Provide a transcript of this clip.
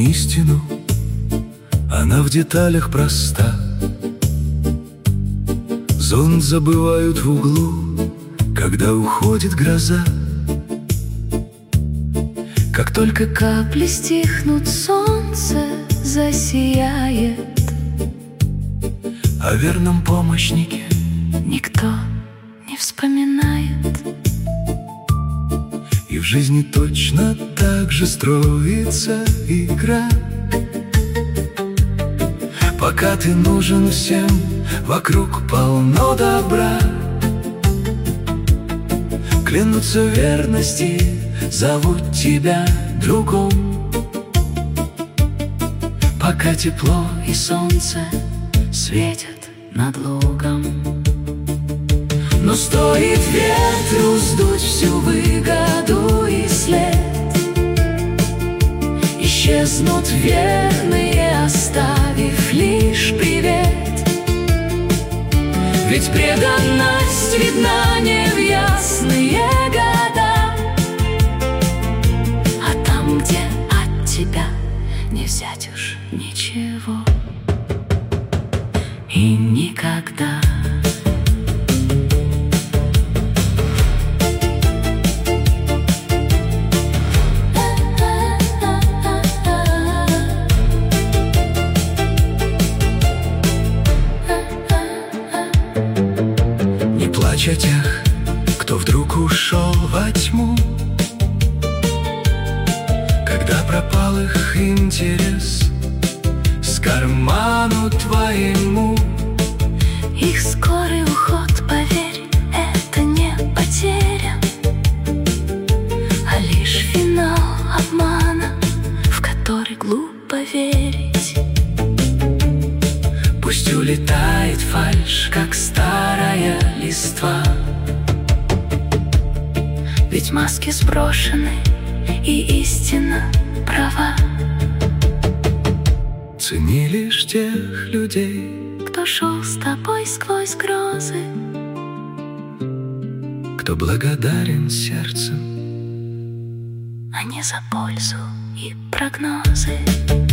истину, она в деталях проста. Зонт забывают в углу, когда уходит гроза. Как только капли стихнут, солнце засияет. О верном помощнике Никто не вспоминает. и в жизни точно так же строится игра. Пока ты нужен всем, вокруг полно добра. Клянутся в верности, зовут тебя другом. Пока тепло и солнце светят над лугом. Но стоит ветру Сдуть всю выгоду и след, исчезнут верные, оставив лишь привет. ведь Преданность видна не в ясные года, а там, где от тебя не взять уж ничего и никогда. плачь о тех, кто вдруг ушел во тьму, когда пропал их интерес с карману твоему. Их скорый уход, поверь, это не потеря, а лишь финал обмана, в который глупо верить. Пусть улетает фальшь, как старая листва, ведь маски сброшены, и истина права. Цени лишь тех людей, кто шел с тобой сквозь грозы, кто благодарен сердцем, а не за пользу и прогнозы.